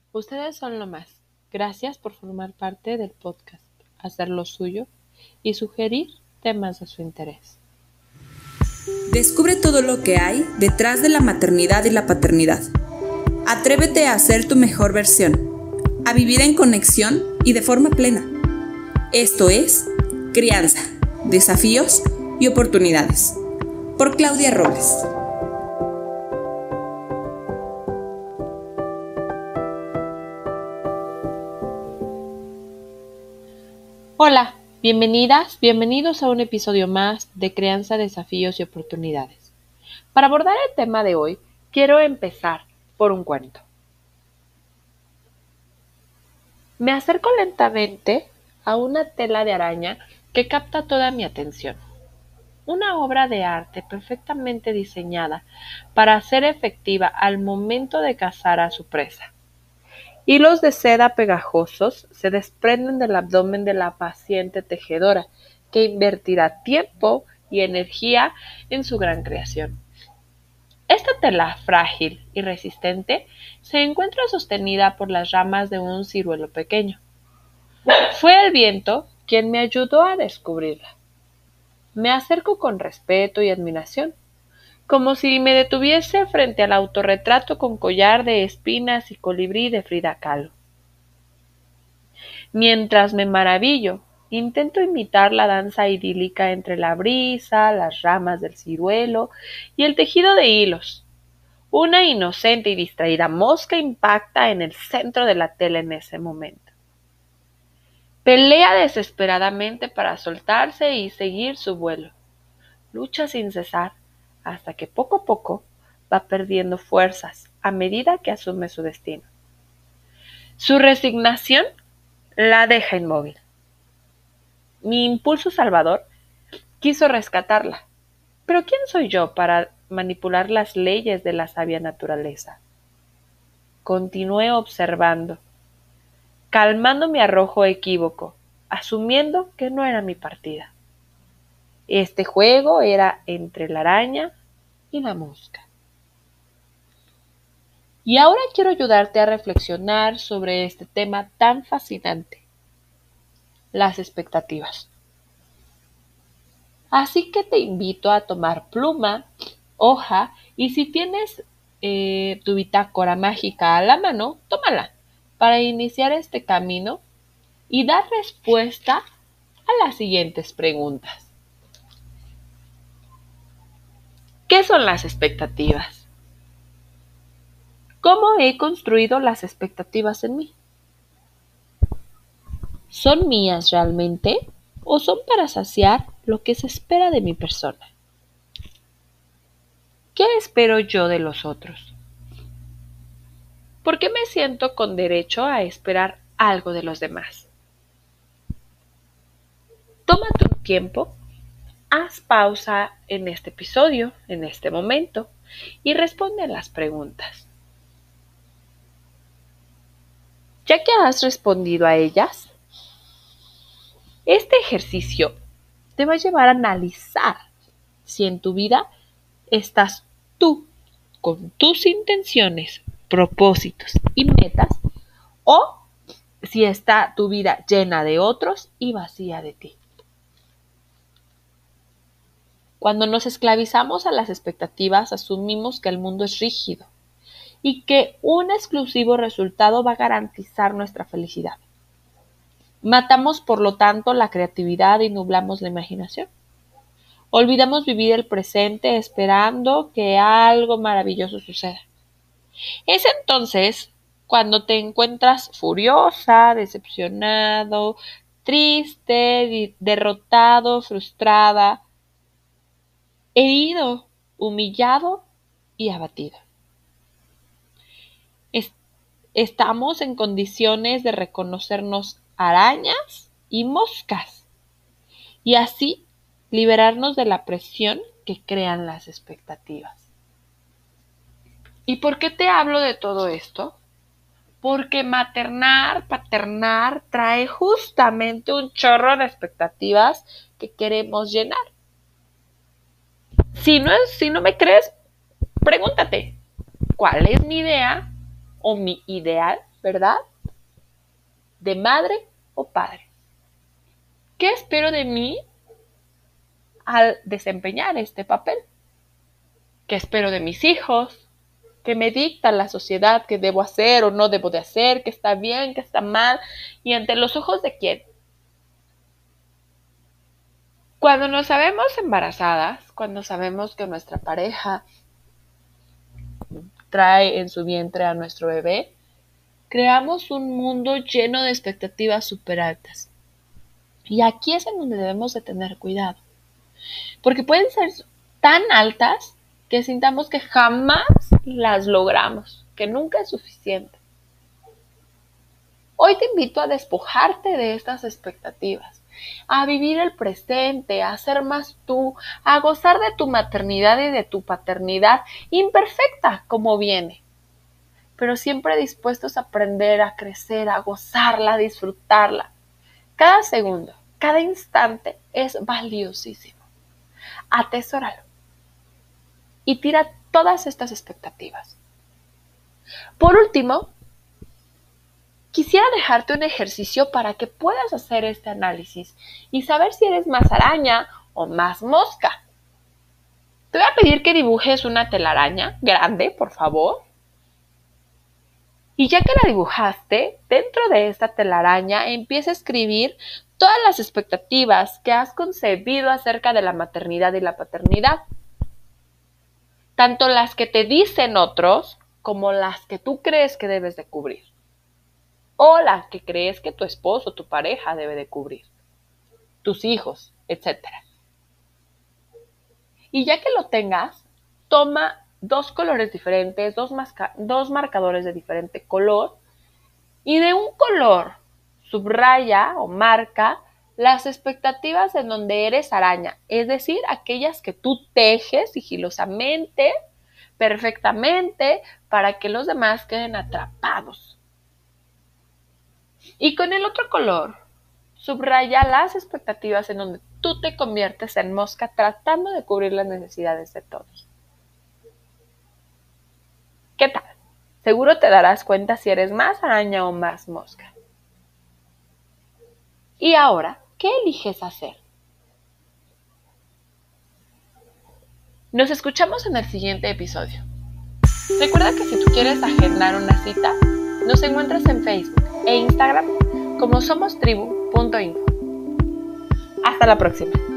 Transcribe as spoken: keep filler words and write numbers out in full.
Ustedes son lo más. Gracias por formar parte del podcast, hacer lo suyo y sugerir temas de su interés. Descubre todo lo que hay detrás de la maternidad y la paternidad. Atrévete a ser tu mejor versión, a vivir en conexión y de forma plena. Esto es Crianza, Desafíos y Oportunidades, por Claudia Robles. Hola, bienvenidas, bienvenidos a un episodio más de Crianza, Desafíos y Oportunidades. Para abordar el tema de hoy, quiero empezar por un cuento. Me acerco lentamente a una tela de araña que capta toda mi atención. Una obra de arte perfectamente diseñada para ser efectiva al momento de cazar a su presa. Hilos de seda pegajosos se desprenden del abdomen de la paciente tejedora, que invertirá tiempo y energía en su gran creación. Esta tela frágil y resistente se encuentra sostenida por las ramas de un ciruelo pequeño. Fue el viento quien me ayudó a descubrirla. Me acerco con respeto y admiración, como si me detuviese frente al autorretrato con collar de espinas y colibrí de Frida Kahlo. Mientras me maravillo, intento imitar la danza idílica entre la brisa, las ramas del ciruelo y el tejido de hilos. Una inocente y distraída mosca impacta en el centro de la tela en ese momento. Pelea desesperadamente para soltarse y seguir su vuelo. Lucha sin cesar hasta que poco a poco va perdiendo fuerzas a medida que asume su destino. Su resignación la deja inmóvil. Mi impulso salvador quiso rescatarla, pero ¿quién soy yo para manipular las leyes de la sabia naturaleza? Continué observando, calmando mi arrojo equívoco, asumiendo que no era mi partida. Este juego era entre la araña y la mosca. Y ahora quiero ayudarte a reflexionar sobre este tema tan fascinante, las expectativas. Así que te invito a tomar pluma, hoja y si tienes eh, tu bitácora mágica a la mano, tómala para iniciar este camino y dar respuesta a las siguientes preguntas. ¿Qué son las expectativas? ¿Cómo he construido las expectativas en mí? ¿Son mías realmente o son para saciar lo que se espera de mi persona? ¿Qué espero yo de los otros? ¿Por qué me siento con derecho a esperar algo de los demás? Tómate un tiempo, haz pausa en este episodio, en este momento, y responde a las preguntas. Ya que has respondido a ellas, este ejercicio te va a llevar a analizar si en tu vida estás tú con tus intenciones, propósitos y metas o si está tu vida llena de otros y vacía de ti. Cuando nos esclavizamos a las expectativas, asumimos que el mundo es rígido y que un exclusivo resultado va a garantizar nuestra felicidad. Matamos, por lo tanto, la creatividad y nublamos la imaginación. Olvidamos vivir el presente esperando que algo maravilloso suceda. Es entonces cuando te encuentras furiosa, decepcionado, triste, derrotado, frustrada, herido, humillado y abatido. Es- estamos en condiciones de reconocernos arañas y moscas y así liberarnos de la presión que crean las expectativas. ¿Y por qué te hablo de todo esto? Porque maternar, paternar, trae justamente un chorro de expectativas que queremos llenar. Si no, es, si no me crees, pregúntate, ¿cuál es mi idea o mi ideal ¿verdad? De madre o padre. ¿Qué espero de mí al desempeñar este papel? ¿Qué espero de mis hijos? ¿Qué me dicta la sociedad que debo hacer o no debo de hacer? ¿Qué está bien, qué está mal? ¿Y ante los ojos de quién? Cuando nos sabemos embarazadas, cuando sabemos que nuestra pareja trae en su vientre a nuestro bebé, creamos un mundo lleno de expectativas súper altas. Y aquí es en donde debemos de tener cuidado. Porque pueden ser tan altas que sintamos que jamás las logramos, que nunca es suficiente. Hoy te invito a despojarte de estas expectativas, a vivir el presente, a ser más tú, a gozar de tu maternidad y de tu paternidad imperfecta como viene, pero siempre dispuestos a aprender, a crecer, a gozarla, a disfrutarla. Cada segundo, cada instante es valiosísimo. Atesóralo y tira todas estas expectativas. Por último, quisiera dejarte un ejercicio para que puedas hacer este análisis y saber si eres más araña o más mosca. Te voy a pedir que dibujes una telaraña grande, por favor. Y ya que la dibujaste, dentro de esta telaraña empieza a escribir todas las expectativas que has concebido acerca de la maternidad y la paternidad. Tanto las que te dicen otros como las que tú crees que debes de cubrir. O las que crees que tu esposo o tu pareja debe de cubrir. Tus hijos, etcétera. Y ya que lo tengas, toma dos colores diferentes, dos, masca- dos marcadores de diferente color y de un color subraya o marca las expectativas en donde eres araña, es decir, aquellas que tú tejes sigilosamente, perfectamente, para que los demás queden atrapados. Y con el otro color, subraya las expectativas en donde tú te conviertes en mosca tratando de cubrir las necesidades de todos. ¿Qué tal? Seguro te darás cuenta si eres más araña o más mosca. Y ahora, ¿qué eliges hacer? Nos escuchamos en el siguiente episodio. Recuerda que si tú quieres agendar una cita, nos encuentras en Facebook e Instagram como somos tribu punto info. Hasta la próxima.